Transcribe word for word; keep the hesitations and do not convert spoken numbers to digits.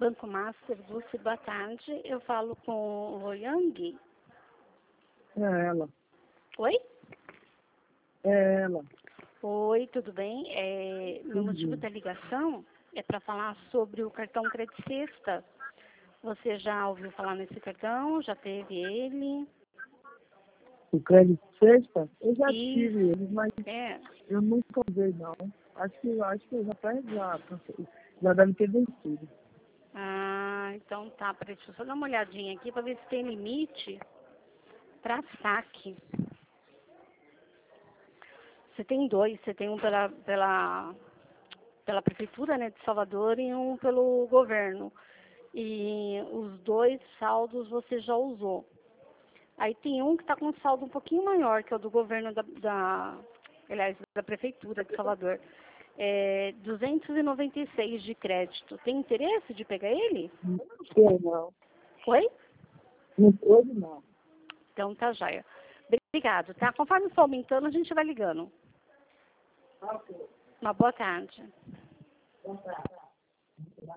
Banco Master, Dulce, boa tarde. Eu falo com o Yang. É ela. Oi? É ela. Oi, tudo bem? É, meu motivo da ligação é para falar sobre o cartão Credit Sexta. Você já ouviu falar nesse cartão? Já teve ele? O crédito sexta? Eu já Isso. tive ele, mas É. eu nunca usei não. Acho que, acho que eu já até já, já deve ter vencido. Ah, então tá. Peraí, deixa eu só dar uma olhadinha aqui para ver se tem limite para saque. Você tem dois, você tem um pela, pela, pela prefeitura, né, de Salvador e um pelo governo. E os dois saldos você já usou. Aí tem um que está com um saldo um pouquinho maior, que é o do governo da, da aliás, da prefeitura de Salvador. É duzentos e noventa e seis de crédito. Tem interesse de pegar ele? Não sei não. Oi? Não hoje não. Então tá joia. Obrigado, tá? Conforme for aumentando, a gente vai ligando. Ok. Uma boa tarde. Boa tarde.